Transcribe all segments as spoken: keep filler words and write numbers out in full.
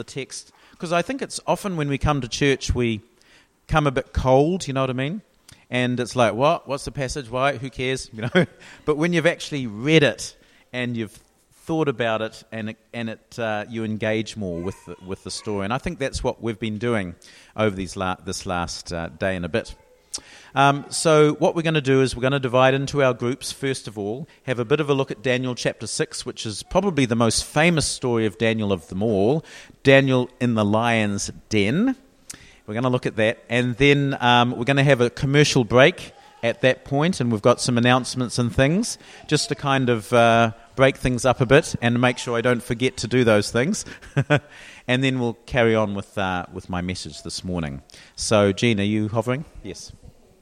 the text, because I think it's often when we come to church we come a bit cold, you know what I mean? And it's like, what? What's the passage? Why? Who cares? You know. But when you've actually read it and you've thought about it, and it, and it uh, you engage more with the, with the story, and I think that's what we've been doing over these la- this last uh, day and a bit. Um, so what we're going to do is we're going to divide into our groups. First of all, have a bit of a look at Daniel chapter six, which is probably the most famous story of Daniel of them all. Daniel in the lion's den. We're going to look at that, and then um, we're going to have a commercial break at that point, and we've got some announcements and things, just to kind of uh, break things up a bit and make sure I don't forget to do those things. And then we'll carry on with uh, with my message this morning. So, Jean, are you hovering? Yes.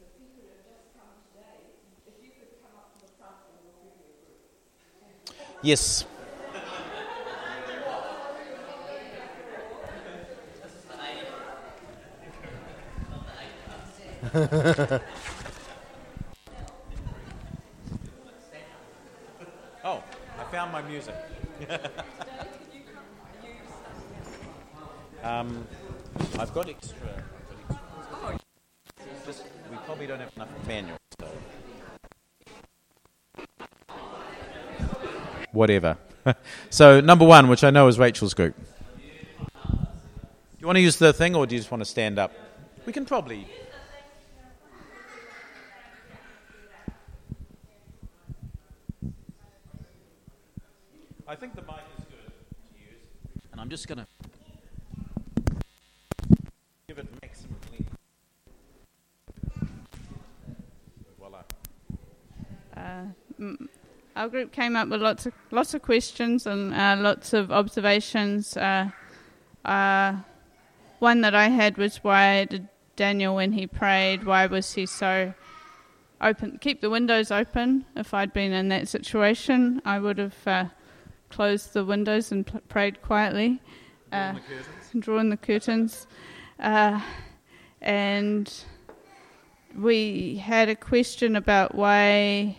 Yes. Oh, I found my music. um, I've got extra. Oh. Just, we probably don't have enough manual. So. Whatever. So number one, which I know is Rachel's group. Do you want to use the thing, or do you just want to stand up? We can probably. I think the mic is good to use, and I'm just going to give it maximum length. Voila. Uh, m- our group came up with lots of lots of questions and uh, lots of observations. Uh, uh, one that I had was, why did Daniel, when he prayed, why was he so open? Keep the windows open. If I'd been in that situation, I would have uh, closed the windows and p- prayed quietly. Drawn uh, the curtains. Drawn the curtains. Uh, and we had a question about why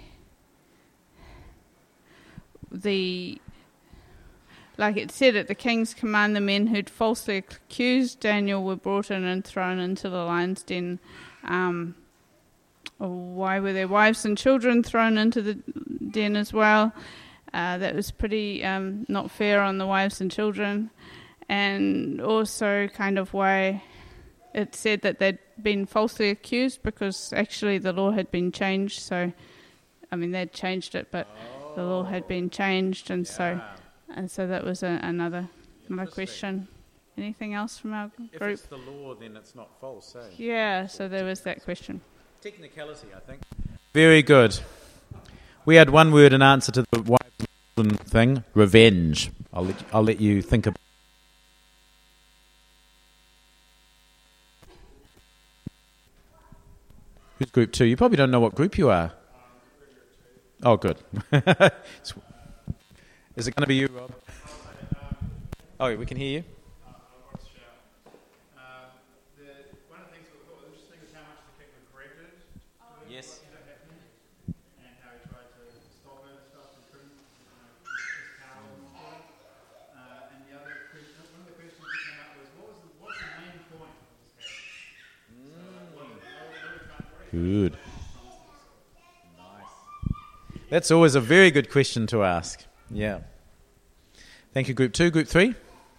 the, like it said, at the king's command, the men who'd falsely accused Daniel were brought in and thrown into the lion's den. Um, why were their wives and children thrown into the den as well? Uh, that was pretty um, not fair on the wives and children. And also kind of why it said that they'd been falsely accused, because actually the law had been changed. So, I mean, they'd changed it, but oh. the law had been changed, and yeah. so and so that was a, another another question. Anything else from our group? If it's the law, then it's not false, eh? Yeah, so there was that question. Technicality, I think. Very good. We had one word in answer to the wives thing: revenge. I'll let you, I'll let you think about. Who's group two? You probably don't know what group you are. Oh, good. Is it going to be you, Rob? Oh, we can hear you. Yes. And how he tried to stop it and stuff and couldn't, you know, his power and stuff. Uh, and the other question, one of the questions that came up was, what was the, what's the main point of this case? Mm. So, what, what good. Nice. That's always a very good question to ask. Yeah. Thank you, group two. Group three?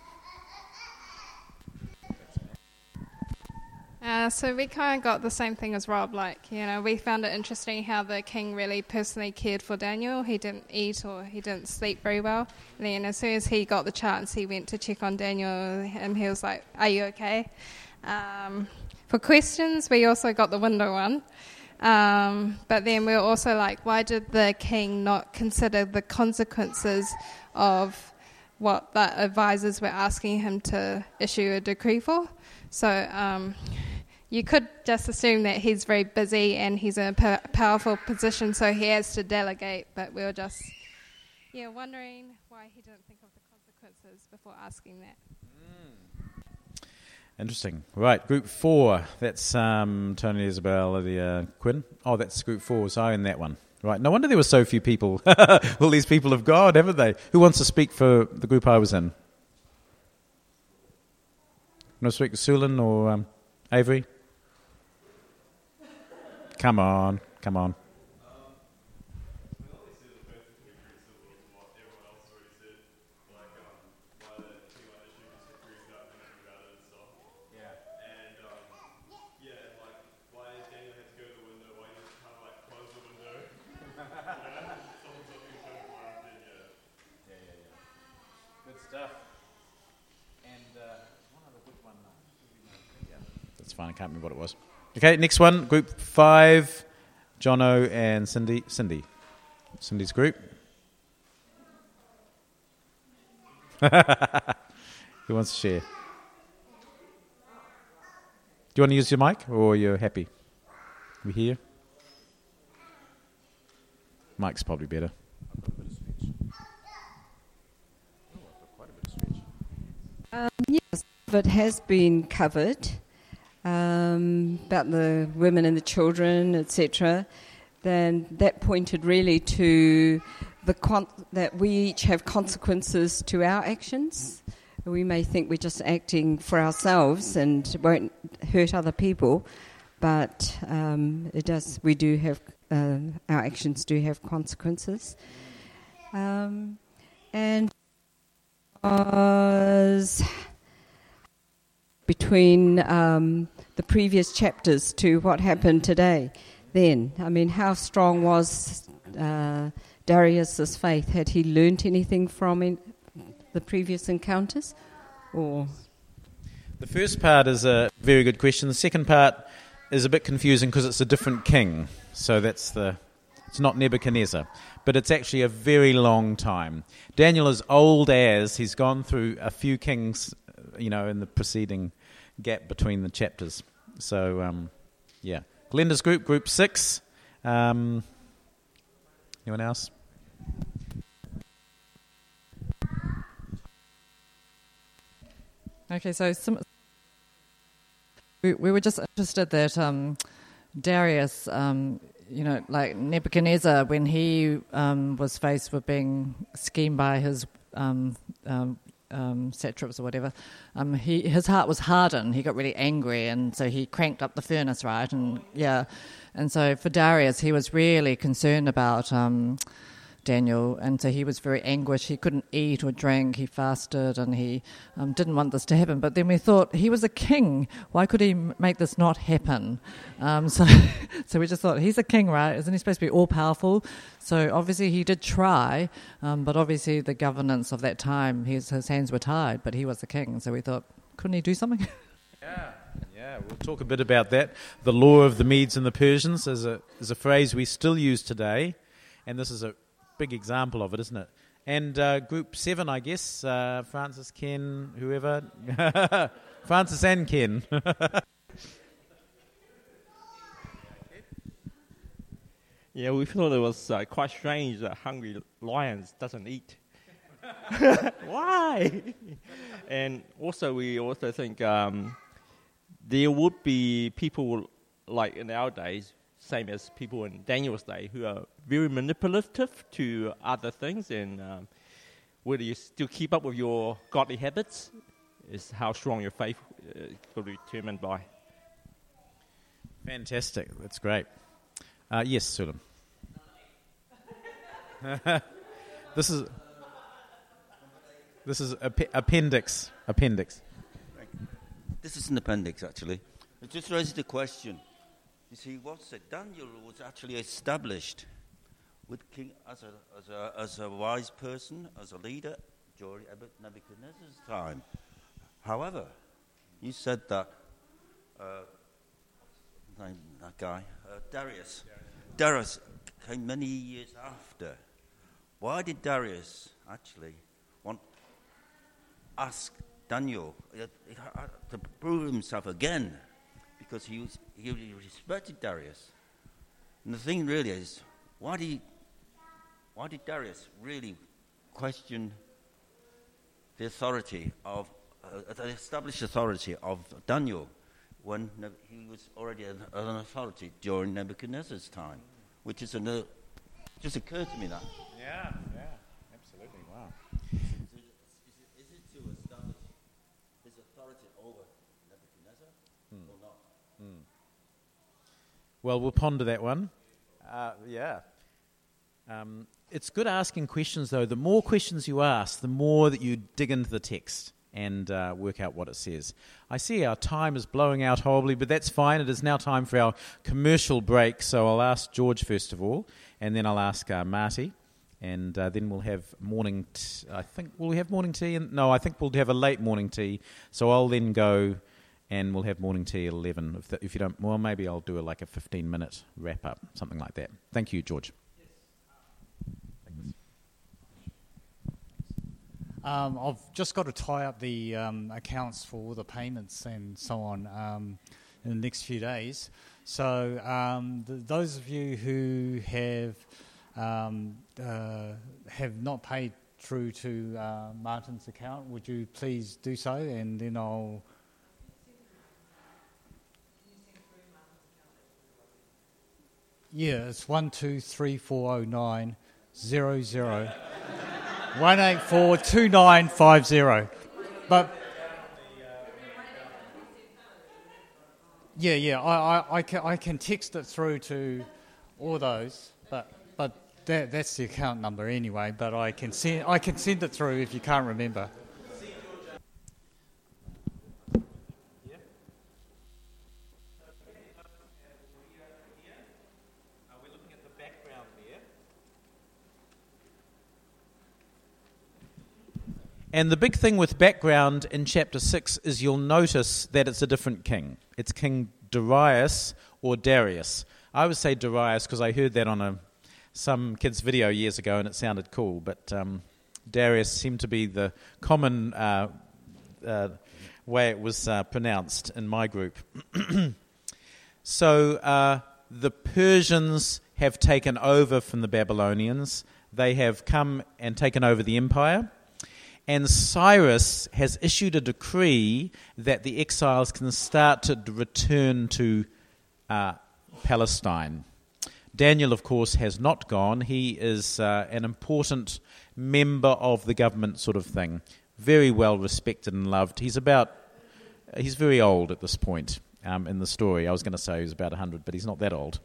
Uh, so we kind of got the same thing as Rob. Like, you know, we found it interesting how the king really personally cared for Daniel. He didn't eat or he didn't sleep very well. And then as soon as he got the chance, he went to check on Daniel, and he was like, "Are you okay?" Um, for questions, we also got the window one. Um, but then we were also like, why did the king not consider the consequences of what the advisors were asking him to issue a decree for? So um, you could just assume that he's very busy and he's in a p- powerful position, so he has to delegate. But we were just, yeah, wondering why he didn't think of the consequences before asking that. Mm. Interesting. Right, group four. That's um, Tony, Isabel, Lydia, Quinn. Oh, that's group four. So I own that one. Right. No wonder there were so few people. All these people of God, haven't they? Who wants to speak for the group I was in? Want to speak to Sulan or um, Avery? Come on, come on. That's fine, I can't remember what it was. Okay, next one, group five, Jono and Cindy. Cindy. Cindy's group. Who wants to share? Do you want to use your mic or you're happy? We hear? Mic's probably better. Um, yes, it has been covered. Um, about the women and the children, et cetera, then that pointed really to the con- that we each have consequences to our actions. We may think we're just acting for ourselves and won't hurt other people, but um, it does. We do have uh, our actions do have consequences, um, and was between um, the previous chapters to what happened today. Then, I mean, how strong was uh, Darius's faith? Had he learnt anything from in the previous encounters, or? The first part is a very good question. The second part is a bit confusing because it's a different king. So that's the. It's not Nebuchadnezzar, but it's actually a very long time. Daniel is old as he's gone through a few kings, you know, in the preceding gap between the chapters. So, um, yeah. Glenda's group, group six. Um, anyone else? Okay, so some, we, we were just interested that um, Darius, um, you know, like Nebuchadnezzar, when he um, was faced with being schemed by his um, um, um, satraps or whatever, um, he his heart was hardened. He got really angry, and so he cranked up the furnace, right? And yeah, and so for Darius, he was really concerned about Um, Daniel, and so he was very anguished. He couldn't eat or drink. He fasted, and he um, didn't want this to happen. But then we thought, he was a king. Why could he m- make this not happen? Um, so, so we just thought, he's a king, right? Isn't he supposed to be all powerful? So obviously he did try, um, but obviously the governance of that time, his his hands were tied. But he was the king, so we thought, couldn't he do something? Yeah, yeah. We'll talk a bit about that. The law of the Medes and the Persians is a is a phrase we still use today, and this is a big example of it, isn't it? And uh, group seven, I guess, uh, Francis, Ken, whoever. Francis and Ken. Yeah, we thought it was uh, quite strange that hungry lions doesn't eat. Why? And also, we also think um, there would be people like in our days, same as people in Daniel's day, who are very manipulative to other things, and um, whether you still keep up with your godly habits is how strong your faith uh, will be determined by. Fantastic. That's great. Uh, yes, Sulam. This is this is ap- appendix. Appendix. This is an appendix, actually. It just raises the question. You see, what's it? Daniel was actually established with king as a as a as a wise person, as a leader during Nebuchadnezzar's time. However, you said that uh, name, that guy uh, Darius, Darius came many years after. Why did Darius actually want ask Daniel uh, uh, to prove himself again? Because he was, he respected Darius. And the thing really is, why did, he, why did Darius really question the authority of, uh, the established authority of Daniel when ne- he was already an, an authority during Nebuchadnezzar's time? Which is another, just occurred to me that. Yeah, yeah, absolutely, wow. Is it, is it to establish his authority over or not? Mm. Well, we'll ponder that one. Uh, yeah. Um, it's good asking questions, though. The more questions you ask, the more that you dig into the text and uh, work out what it says. I see our time is blowing out horribly, but that's fine. It is now time for our commercial break, so I'll ask George first of all, and then I'll ask uh, Marty, and uh, then we'll have morning t- I think, will we have morning tea? And, no, I think we'll have a late morning tea, so I'll then go and we'll have morning tea at eleven. If, the, if you don't, well, maybe I'll do a, like a fifteen-minute wrap-up, something like that. Thank you, George. Um, I've just got to tie up the um, accounts for all the payments and so on um, in the next few days. So um, th- those of you who have um, uh, have not paid through to uh, Martin's account, would you please do so, and then I'll... Yeah, it's one two three four oh nine zero zero. One eight four two nine five zero, but yeah, yeah, I, I, I can I can text it through to all those, but but that that's the account number anyway. But I can send I can send it through if you can't remember. And the big thing with background in chapter six is you'll notice that it's a different king. It's King Darius or Darius. I would say Darius because I heard that on a some kid's video years ago and it sounded cool, but um, Darius seemed to be the common uh, uh, way it was uh, pronounced in my group. So uh, the Persians have taken over from the Babylonians. They have come and taken over the empire. And Cyrus has issued a decree that the exiles can start to return to uh, Palestine. Daniel, of course, has not gone. He is uh, an important member of the government sort of thing. Very well respected and loved. He's about, he's very old at this point um, in the story. I was going to say he was about one hundred, but he's not that old.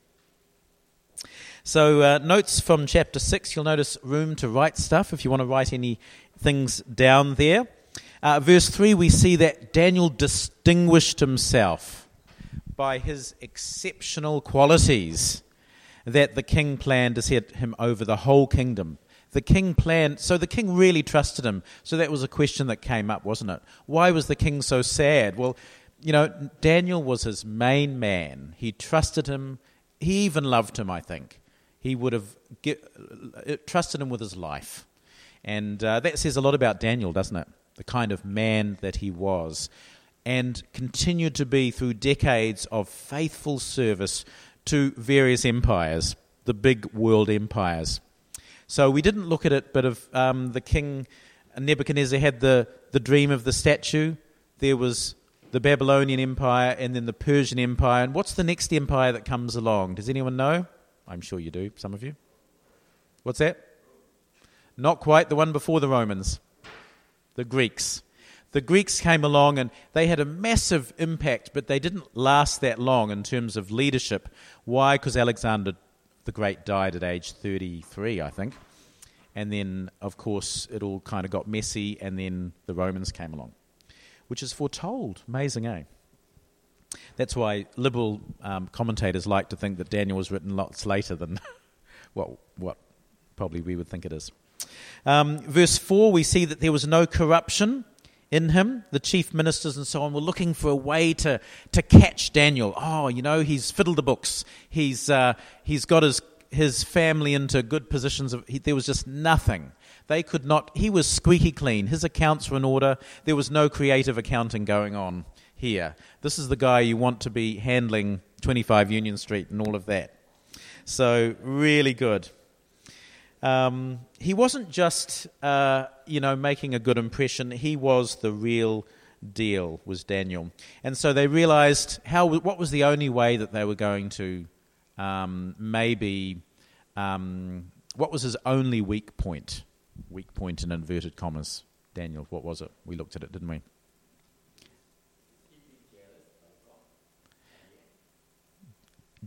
So uh, notes from chapter six, you'll notice room to write stuff if you want to write any things down there. Uh, verse three, we see that Daniel distinguished himself by his exceptional qualities that the king planned to set him over the whole kingdom. The king planned, so the king really trusted him. So that was a question that came up, wasn't it? Why was the king so sad? Well, you know, Daniel was his main man. He trusted him. He even loved him, I think. He would have get, uh, trusted him with his life. And uh, that says a lot about Daniel, doesn't it? The kind of man that he was. And continued to be through decades of faithful service to various empires, the big world empires. So we didn't look at it, but if um, the king Nebuchadnezzar had the, the dream of the statue, there was the Babylonian Empire and then the Persian Empire. And what's the next empire that comes along? Does anyone know? I'm sure you do, some of you. What's that? Not quite the one before the Romans. The Greeks. The Greeks came along and they had a massive impact, but they didn't last that long in terms of leadership. Why? Because Alexander the Great died at age thirty-three, I think. And then, of course, it all kind of got messy, and then the Romans came along, which is foretold. Amazing, eh? That's why liberal um, commentators like to think that Daniel was written lots later than what, what probably we would think it is. Um, verse four, we see that there was no corruption in him. The chief ministers and so on were looking for a way to, to catch Daniel. Oh, you know, he's fiddled the books. He's uh, he's got his his family into good positions. Of, he, there was just nothing. They could not. He was squeaky clean. His accounts were in order. There was no creative accounting going on here. This is the guy you want to be handling twenty-five Union Street and all of that. So really good. Um, he wasn't just, uh, you know, making a good impression. He was the real deal, was Daniel. And so they realized how what was the only way that they were going to um, maybe, um, what was his only weak point? Weak point in inverted commas. Daniel, what was it? We looked at it, didn't we?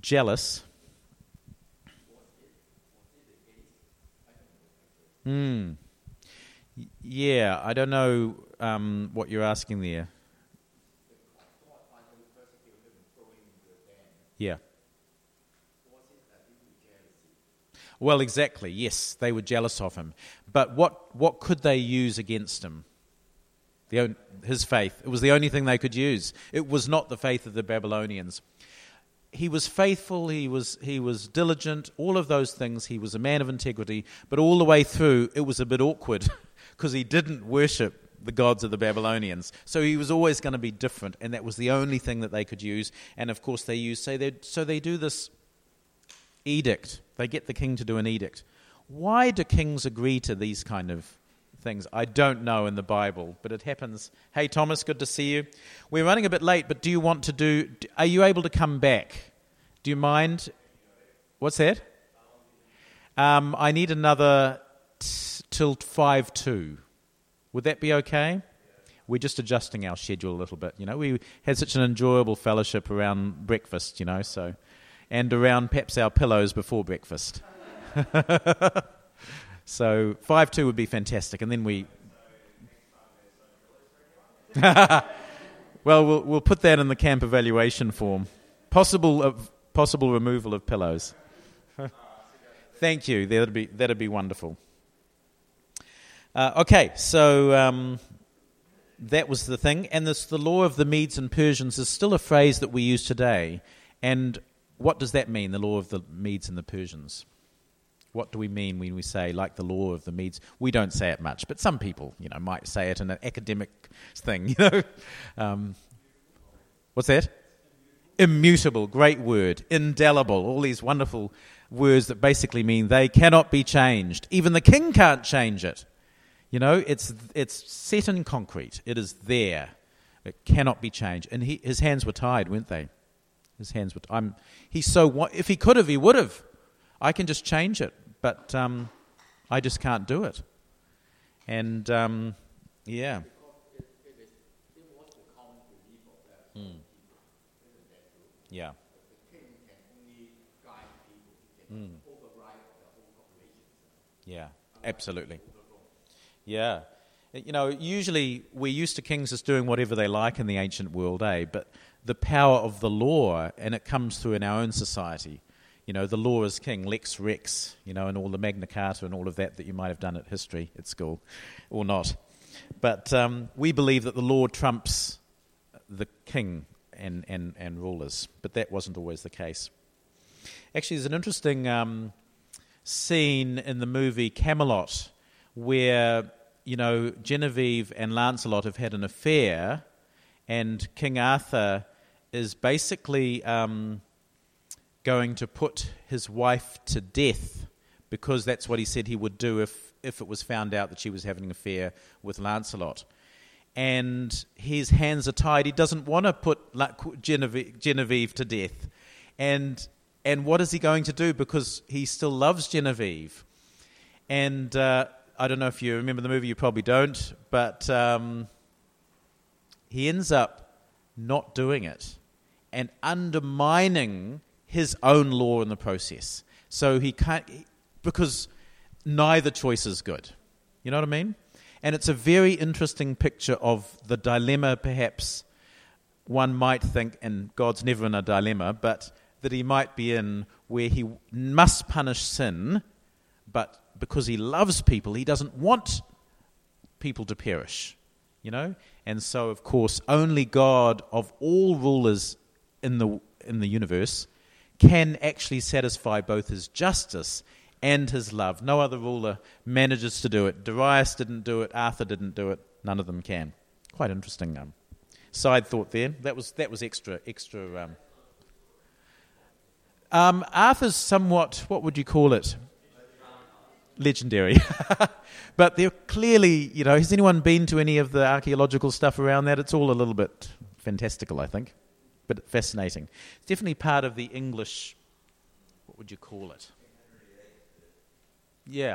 jealous. Hmm. Y- Yeah, I don't know um, what you're asking there. Yeah. Well, exactly. Yes, they were jealous of him. But what what could they use against him? The on, his faith. It was the only thing they could use. It was not the faith of the Babylonians. He was faithful. He was he was diligent. All of those things. He was a man of integrity. But all the way through, it was a bit awkward because he didn't worship the gods of the Babylonians. So he was always going to be different, and that was the only thing that they could use. And of course, they use say they so they do this edict. They get the king to do an edict. Why do kings agree to these kind of things? I don't know in the Bible, but it happens. Hey, Thomas, good to see you. We're running a bit late, but do you want to do... Are you able to come back? Do you mind? What's that? Um, I need another t- till five two. Would that be okay? We're just adjusting our schedule a little bit. You know, we had such an enjoyable fellowship around breakfast, you know, so... And around perhaps our pillows before breakfast. So five two would be fantastic, and then we... well, well, we'll put that in the camp evaluation form. Possible of, possible removal of pillows. Thank you. That'd be that'd be wonderful. Uh, okay, so um, that was the thing, and this the law of the Medes and Persians is still a phrase that we use today, and what does that mean, the law of the Medes and the Persians? What do we mean when we say, like the law of the Medes? We don't say it much, but some people, you know, might say it in an academic thing, you know. Um, what's that? Immutable, great word. Indelible, all these wonderful words that basically mean they cannot be changed. Even the king can't change it. You know, it's it's set in concrete. It is there. It cannot be changed. And he, his hands were tied, weren't they? His hands were. T- I'm. He's so. If he could have, he would have. I can just change it, but um, I just can't do it. And um, yeah. Mm. Yeah. Mm. Yeah. Absolutely. Yeah. You know, usually we're used to kings as doing whatever they like in the ancient world, eh? But the power of the law, and it comes through in our own society. You know, the law is king, lex rex, you know, and all the Magna Carta and all of that that you might have done at history at school, or not. But um, we believe that the law trumps the king and, and, and rulers, but that wasn't always the case. Actually, there's an interesting um, scene in the movie Camelot where, you know, Genevieve and Lancelot have had an affair, and King Arthur is basically um, going to put his wife to death because that's what he said he would do if, if it was found out that she was having an affair with Lancelot. And his hands are tied. He doesn't want to put Genevieve, Genevieve to death. And and what is he going to do? Because he still loves Genevieve. And uh, I don't know if you remember the movie, you probably don't, but um, he ends up not doing it and undermining his own law in the process. So he can't, because neither choice is good. You know what I mean? And it's a very interesting picture of the dilemma, perhaps one might think, and God's never in a dilemma, but that he might be in where he must punish sin, but because he loves people, he doesn't want people to perish, you know? And so, of course, only God of all rulers in the in the universe can actually satisfy both his justice and his love. No other ruler manages to do it. Darius didn't do it. Arthur didn't do it. None of them can. Quite interesting um, side thought there. That was that was extra extra. Um, um, Arthur's somewhat, what would you call it? Legendary. But they're clearly, you know, has anyone been to any of the archaeological stuff around that? It's all a little bit fantastical, I think, but fascinating. It's definitely part of the English, what would you call it? Yeah.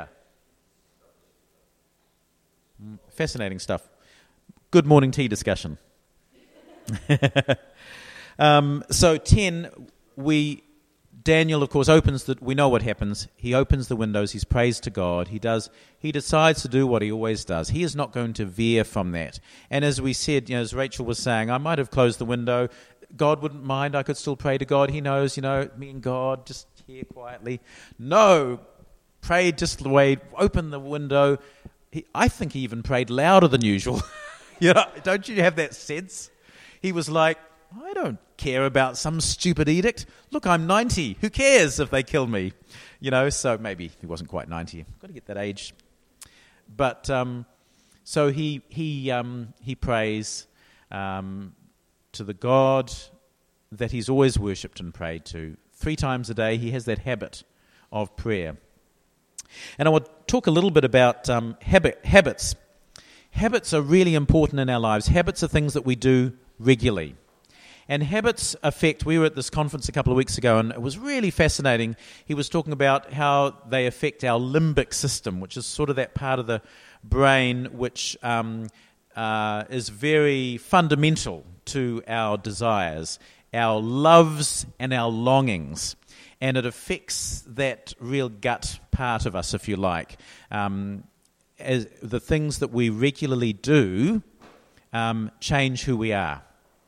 Mm, fascinating stuff. Good morning tea discussion. um, so ten, we Daniel, of course, opens the, we know what happens. He opens the windows, he prays to God, he does, he decides to do what he always does. He is not going to veer from that. And as we said, you know, as Rachel was saying, I might have closed the window, God wouldn't mind, I could still pray to God. He knows, you know, me and God, just here quietly. No, prayed just the way, opened the window. He, I think he even prayed louder than usual. You know, don't you have that sense? He was like, I don't care about some stupid edict. Look, I'm ninety. Who cares if they kill me? You know, so maybe he wasn't quite ninety. Got to get that age. But um, so he he um, he prays um, to the God that he's always worshipped and prayed to. Three times a day, he has that habit of prayer. And I want to talk a little bit about um, habit, habits. Habits are really important in our lives. Habits are things that we do regularly. And habits affect, we were at this conference a couple of weeks ago, and it was really fascinating. He was talking about how they affect our limbic system, which is sort of that part of the brain which um, uh, is very fundamental to our desires, our loves and our longings. And it affects that real gut part of us, if you like. Um, as the things that we regularly do um, change who we are.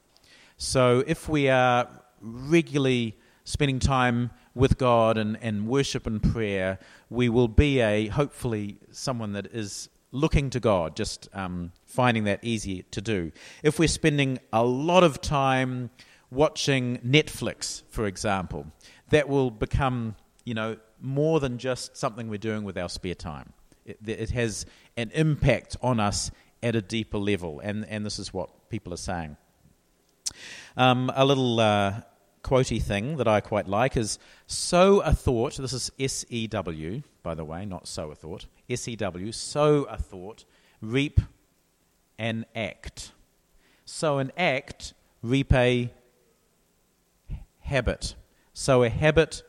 So if we are regularly spending time with God and, and worship and prayer, we will be a, hopefully, someone that is looking to God, just um, finding that easy to do. If we're spending a lot of time watching Netflix, for example, that will become, you know, more than just something we're doing with our spare time. It, it has an impact on us at a deeper level, and, and this is what people are saying. Um, a little uh, quotey thing that I quite like is, sow a thought, this is S E W, by the way, not sow a thought, S E W, sow a thought, reap an act. Sow an act, reap a habit. Sow a habit,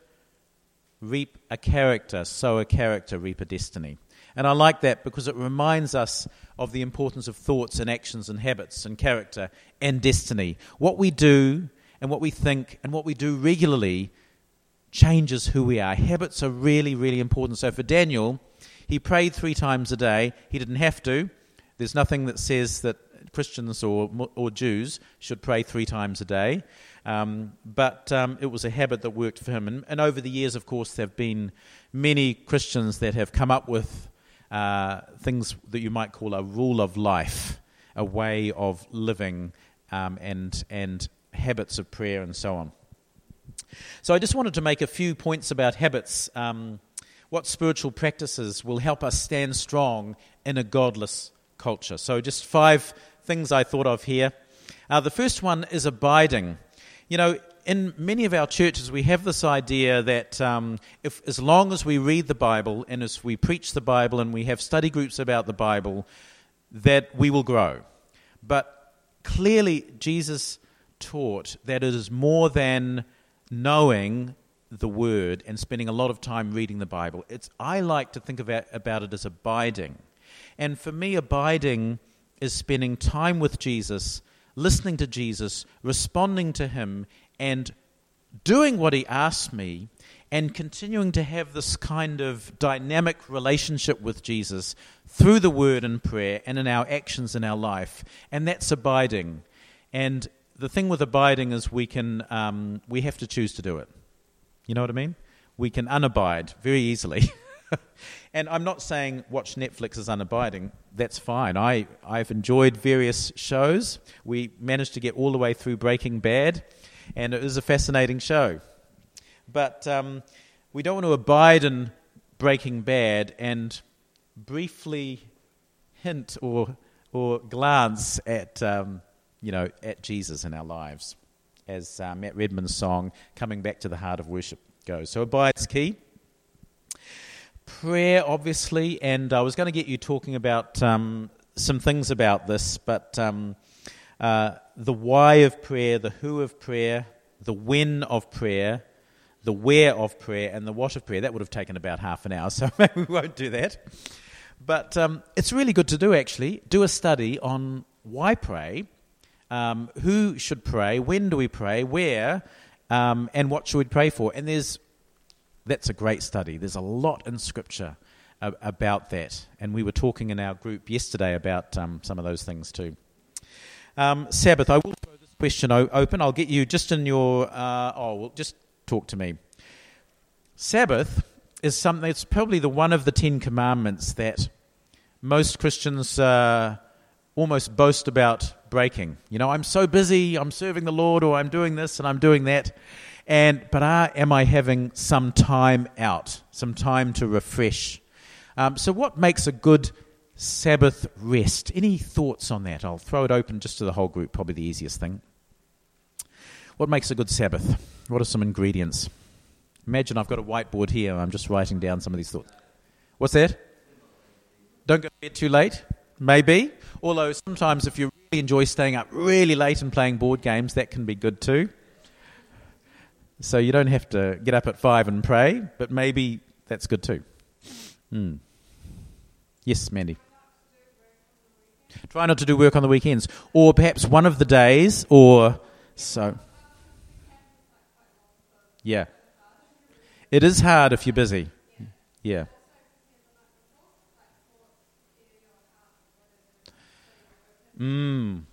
reap a character. Sow a character, reap a destiny. And I like that because it reminds us of the importance of thoughts and actions and habits and character and destiny. What we do and what we think and what we do regularly changes who we are. Habits are really, really important. So for Daniel, he prayed three times a day. He didn't have to. There's nothing that says that Christians or or Jews should pray three times a day. Um, but um, it was a habit that worked for him. And, and over the years, of course, there have been many Christians that have come up with Uh, things that you might call a rule of life, a way of living, um, and and habits of prayer and so on. So I just wanted to make a few points about habits. Um, what spiritual practices will help us stand strong in a godless culture? So just five things I thought of here. Uh, the first one is abiding. You know, in many of our churches, we have this idea that um, if, as long as we read the Bible and as we preach the Bible and we have study groups about the Bible, that we will grow. But clearly, Jesus taught that it is more than knowing the Word and spending a lot of time reading the Bible. It's I like to think about, about it as abiding. And for me, abiding is spending time with Jesus, listening to Jesus, responding to Him, and doing what He asks me, and continuing to have this kind of dynamic relationship with Jesus through the Word and prayer and in our actions in our life. And that's abiding. And the thing with abiding is we can um, we have to choose to do it. You know what I mean? We can unabide very easily. And I'm not saying watch Netflix is unabiding. That's fine. I, I've enjoyed various shows. We managed to get all the way through Breaking Bad, and it is a fascinating show. But um, we don't want to abide in Breaking Bad and briefly hint or or glance at um, you know at Jesus in our lives, as uh, Matt Redman's song "Coming Back to the Heart of Worship" goes. So abide's key. Prayer, obviously, and I was going to get you talking about um, some things about this, but um, uh, the why of prayer, the who of prayer, the when of prayer, the where of prayer, and the what of prayer. That would have taken about half an hour, so maybe we won't do that. But um, it's really good to do, actually. Do a study on why pray, um, who should pray, when do we pray, where, Um, and what should we pray for? And there's that's a great study. There's a lot in Scripture uh, about that. And we were talking in our group yesterday about um, some of those things too. Um, Sabbath, I will throw this question o- open. I'll get you just in your... Uh, oh, well, just talk to me. Sabbath is something, it's probably the one of the Ten Commandments that most Christians uh, almost boast about breaking. You know, I'm so busy, I'm serving the Lord, or I'm doing this and I'm doing that. And But uh, am I having some time out, some time to refresh? Um, so what makes a good Sabbath rest? Any thoughts on that? I'll throw it open just to the whole group, probably the easiest thing. What makes a good Sabbath? What are some ingredients? Imagine I've got a whiteboard here and I'm just writing down some of these thoughts. What's that? Don't go to bed too late? Maybe. Although sometimes if you really enjoy staying up really late and playing board games, that can be good too. So you don't have to get up at five and pray, but maybe that's good too. Mm. Yes, Mandy. Try not to do work on the weekends. Or perhaps one of the days, or so. Yeah. It is hard if you're busy. Yeah. Mm.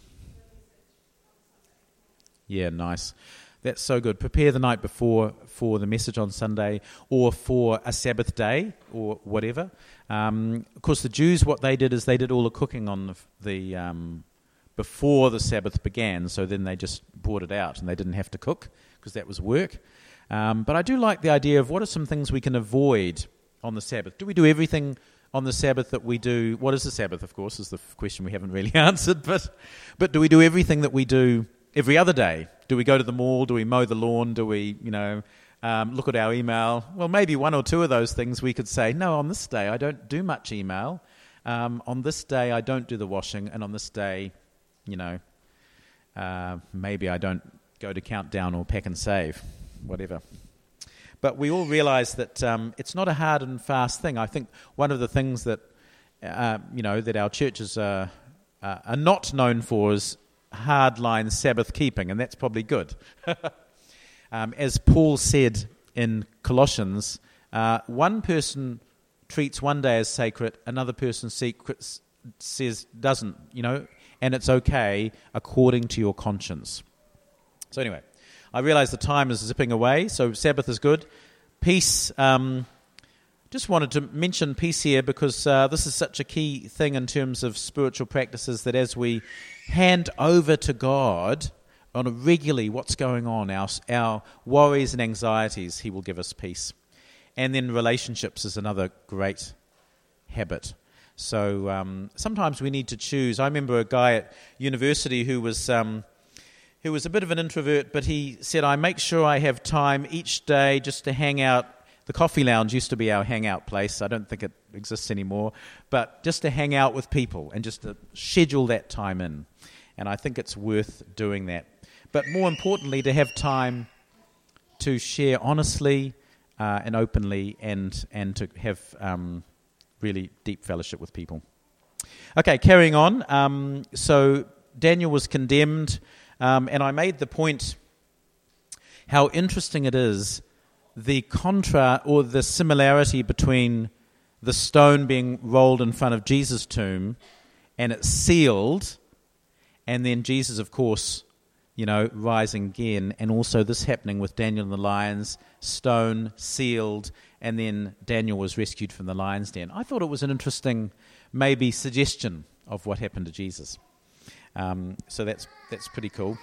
Yeah, nice. That's so good. Prepare the night before for the message on Sunday or for a Sabbath day or whatever. Um, of course, the Jews, what they did is they did all the cooking on the, the um, before the Sabbath began, so then they just brought it out and they didn't have to cook because that was work. Um, but I do like the idea of what are some things we can avoid on the Sabbath. Do we do everything on the Sabbath that we do? What is the Sabbath, of course, is the question we haven't really answered. But, but do we do everything that we do every other day? Do we go to the mall? Do we mow the lawn? Do we, you know, um, look at our email? Well, maybe one or two of those things we could say, no, on this day I don't do much email. Um, on this day I don't do the washing. And on this day, you know, uh, maybe I don't go to Countdown or Pack and Save, whatever. But we all realise that um, it's not a hard and fast thing. I think one of the things that, uh, you know, that our churches are, uh, are not known for is hardline Sabbath keeping, and that's probably good. um, as Paul said in Colossians, uh, one person treats one day as sacred, another person secret, says doesn't, you know, and it's okay according to your conscience. So anyway, I realise the time is zipping away, so Sabbath is good. Peace, um, just wanted to mention peace here because uh, this is such a key thing in terms of spiritual practices that as we hand over to God on a regularly what's going on, our, our worries and anxieties, He will give us peace. And then relationships is another great habit. So um, sometimes we need to choose. I remember a guy at university who was um, who was a bit of an introvert, but he said, I make sure I have time each day just to hang out. The coffee lounge used to be our hangout place. I don't think it exists anymore. But just to hang out with people and just to schedule that time in. And I think it's worth doing that. But more importantly, to have time to share honestly uh, and openly and, and to have um, really deep fellowship with people. Okay, carrying on. Um, so Daniel was condemned, um, and I made the point how interesting it is the contra or the similarity between the stone being rolled in front of Jesus' tomb and it's sealed, and then Jesus, of course, you know, rising again, and also this happening with Daniel and the lions, stone sealed, and then Daniel was rescued from the lion's den. I thought it was an interesting, maybe, suggestion of what happened to Jesus. Um, so that's that's pretty cool.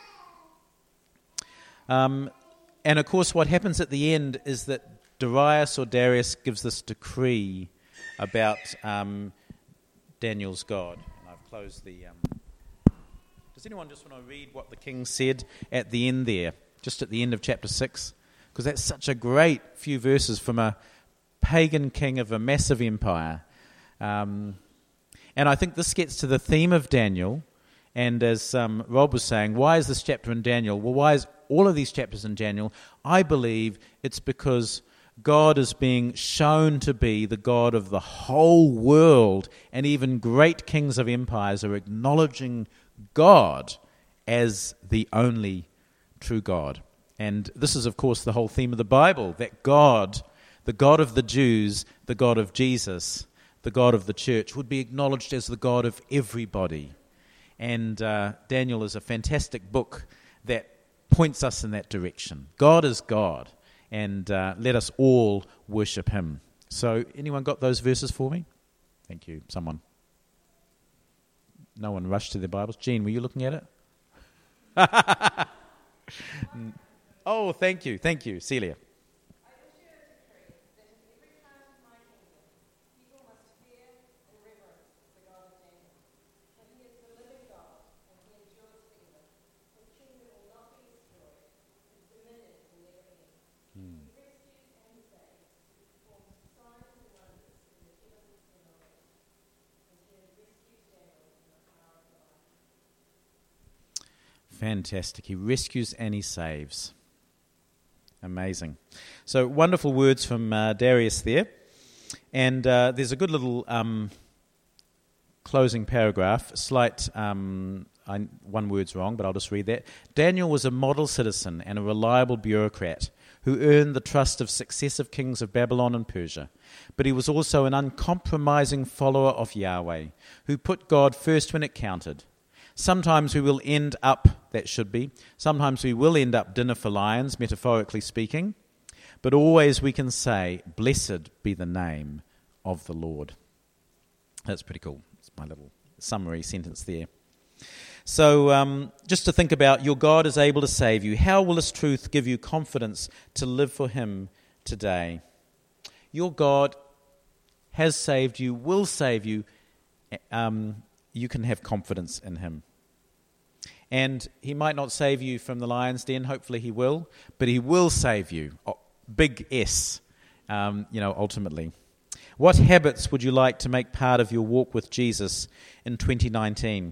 Um, and of course, what happens at the end is that Darius or Darius gives this decree about um, Daniel's God. And I've closed the. Um, Does anyone just want to read what the king said at the end there, just at the end of chapter six? Because that's such a great few verses from a pagan king of a massive empire. Um, and I think this gets to the theme of Daniel. And as um, Rob was saying, why is this chapter in Daniel? Well, why is all of these chapters in Daniel? I believe it's because God is being shown to be the God of the whole world, and even great kings of empires are acknowledging God as the only true God. And this is, of course, the whole theme of the Bible, that God, the God of the Jews, the God of Jesus, the God of the church, would be acknowledged as the God of everybody. And uh, Daniel is a fantastic book that points us in that direction. God is God, and uh, let us all worship him. So, anyone got those verses for me? Thank you. Someone. No one rushed to their Bibles. Jean, were you looking at it? Oh, thank you. Thank you. Celia. Fantastic. He rescues and he saves. Amazing. So wonderful words from uh, Darius there. And uh, there's a good little um, closing paragraph. Slight, um, I, one word's wrong, but I'll just read that. Daniel was a model citizen and a reliable bureaucrat who earned the trust of successive kings of Babylon and Persia. But he was also an uncompromising follower of Yahweh, who put God first when it counted. Sometimes we will end up, that should be, sometimes we will end up dinner for lions, metaphorically speaking, but always we can say, blessed be the name of the Lord. That's pretty cool. It's my little summary sentence there. So um, just to think about, your God is able to save you. How will this truth give you confidence to live for him today? Your God has saved you, will save you. Um, you can have confidence in him. And he might not save you from the lion's den, hopefully he will, but he will save you, big S, um, you know, ultimately. What habits would you like to make part of your walk with Jesus in twenty nineteen?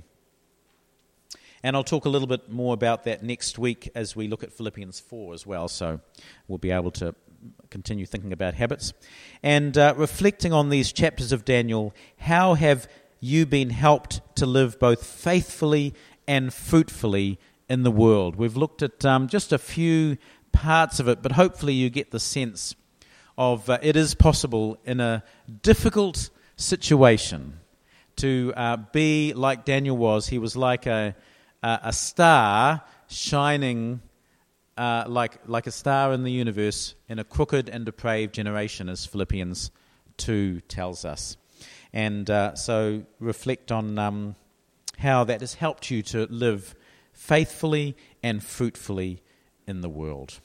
And I'll talk a little bit more about that next week as we look at Philippians four as well, so we'll be able to continue thinking about habits. And uh, reflecting on these chapters of Daniel, how have you been helped to live both faithfully and fruitfully in the world? We've looked at um, just a few parts of it, but hopefully you get the sense of uh, it is possible in a difficult situation to uh, be like Daniel was. He was like a a, a star shining uh, like like a star in the universe in a crooked and depraved generation, as Philippians two tells us. And uh, so reflect on um, how that has helped you to live faithfully and fruitfully in the world.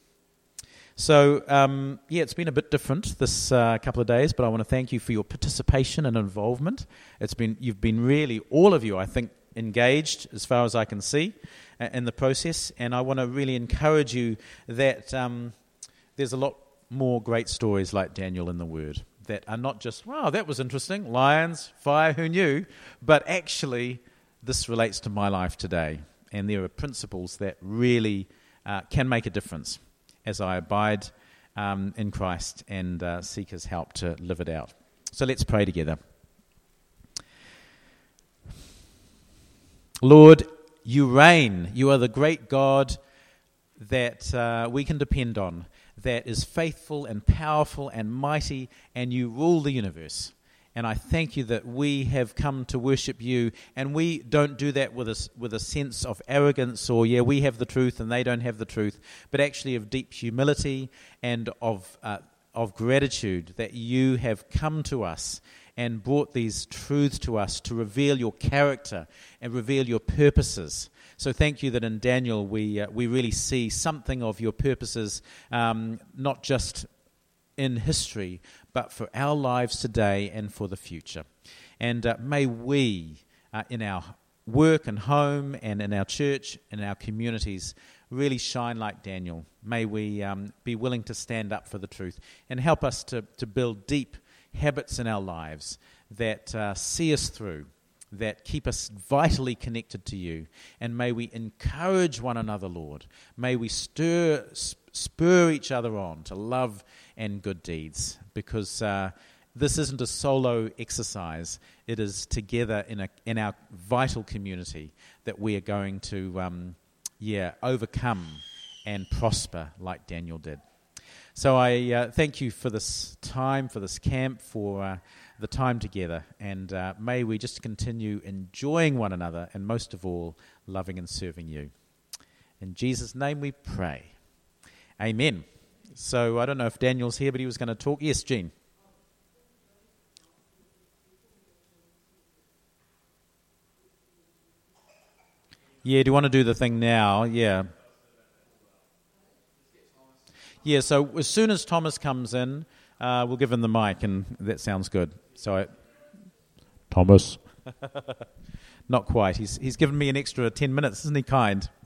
So, um, yeah, it's been a bit different this uh, couple of days, but I want to thank you for your participation and involvement. It's been You've been really, all of you, I think, engaged as far as I can see uh, in the process, and I want to really encourage you that um, there's a lot more great stories like Daniel in the Word that are not just, wow, that was interesting, lions, fire, who knew, but actually this relates to my life today, and there are principles that really uh, can make a difference as I abide um, in Christ and uh, seek his help to live it out. So let's pray together. Lord, you reign. You are the great God that uh, we can depend on, that is faithful and powerful and mighty, and you rule the universe. And I thank you that we have come to worship you, and we don't do that with a, with a sense of arrogance or, yeah, we have the truth and they don't have the truth, but actually of deep humility and of uh, of gratitude that you have come to us and brought these truths to us to reveal your character and reveal your purposes. So thank you that in Daniel we uh, we really see something of your purposes, um, not just in history, but for our lives today and for the future. And uh, may we, uh, in our work and home and in our church and our communities, really shine like Daniel. May we um, be willing to stand up for the truth and help us to, to build deep habits in our lives that uh, see us through, that keep us vitally connected to you. And may we encourage one another, Lord. May we stir, spur each other on to love and good deeds, because uh, this isn't a solo exercise. It is together in a in our vital community that we are going to, um, yeah, overcome and prosper like Daniel did. So I uh, thank you for this time, for this camp, for uh, the time together, and uh, may we just continue enjoying one another, and most of all, loving and serving you. In Jesus' name we pray. Amen. So I don't know if Daniel's here, but he was going to talk. Yes, Jean. Yeah, do you want to do the thing now? Yeah. Yeah, so as soon as Thomas comes in, uh, we'll give him the mic, and that sounds good. So, I, Thomas. Not quite. He's he's given me an extra ten minutes, isn't he kind?